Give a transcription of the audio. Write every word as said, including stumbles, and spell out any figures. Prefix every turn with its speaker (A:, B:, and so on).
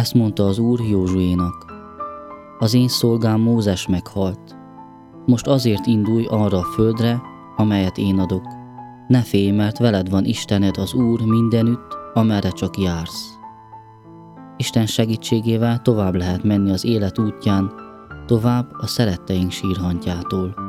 A: Ezt mondta az Úr Józsuénak: az én szolgám Mózes meghalt. Most azért indulj arra a földre, amelyet én adok. Ne félj, mert veled van Istened az Úr mindenütt, amerre csak jársz. Isten segítségével tovább lehet menni az élet útján, tovább a szeretteink sírhantjától.